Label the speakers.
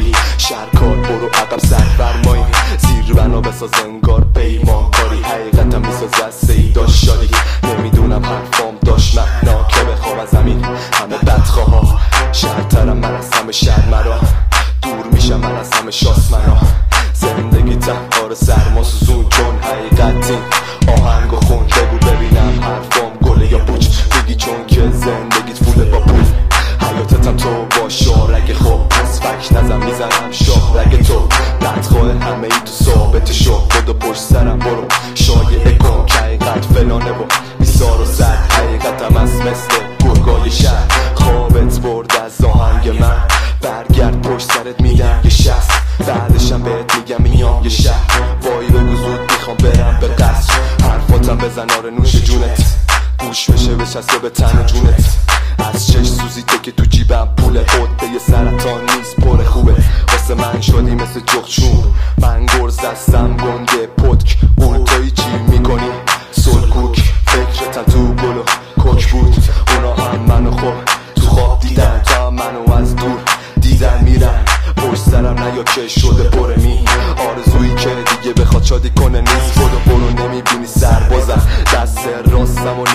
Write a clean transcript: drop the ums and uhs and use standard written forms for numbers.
Speaker 1: کاری شهرکار برو عقب سرفرمایی زیر بنا بساز انگار پیمان کاری حقیقتم میسازه از سیداش شادی نمیدونم حرفام داشت معنا که بخوام از زمین همه بدخواه شهرترم من از همه شهر مرا دور میشم من از همه شاسمنا زندگی تحقار سرما سوزون چون حقیقتی آهنگ و خون بگو ببینم حرفام گله یا پوچ بگی چون که زندگیت فوله با پول حیاتتم تو با شارگ خوب پس فک نزم میزنم شارگ تو بدخواه همه ای تو ثابت شو خدا پشت سرم برو شایعه کن که حقیقت فلانه و بیسار و سر حقیقتم از مثل گرگای شهر خوابت برد از آهنگ من برگرد پشت سرت میگم یه شست بعدشم بهت میگم میام یه شهر وای بگو زود میخوام برم به قصر حرفاتم بزن آره نوش جونت گوش بشه بچسبه به تن و جونت از چش سوزیته که تو جیبم پوله قده یه سرطان نیست پر خوبه واسه من شدی مثل جغچون من گرز دستم گنده پتک اون توی چی میکنی سلکوک فکرتم تو گل و کوک بود اونا هم منو خوب تو خواب دیدن تا هم منو از دور دیدن میرن پشت سرم نیا که شده پر می آرزویی که دیگه بخواد شادی کنه نیست برو نمیبینی سربازم دست راستم و